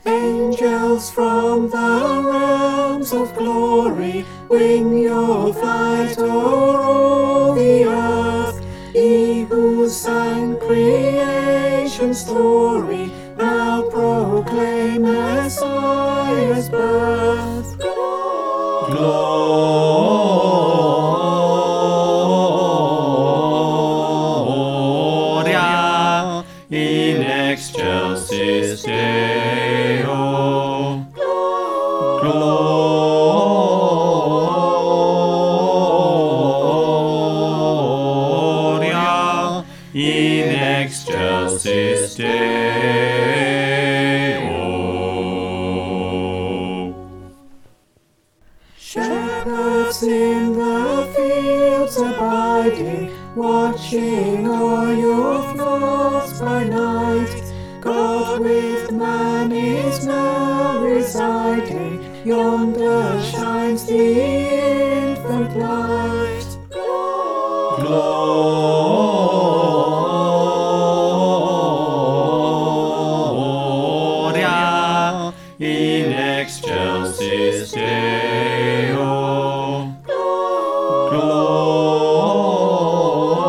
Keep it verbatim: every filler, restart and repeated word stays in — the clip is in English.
Angels from the realms of glory, wing your flight o'er all the earth. Ye who sang creation's story, now proclaim Messiah's birth. Gloria in excelsis Deo. Gloria in excelsis Deo. Shepherds in the fields abiding, watching o'er your flocks by night. God with man is now residing, yonder shines the infant light. Gloria in excelsis Deo.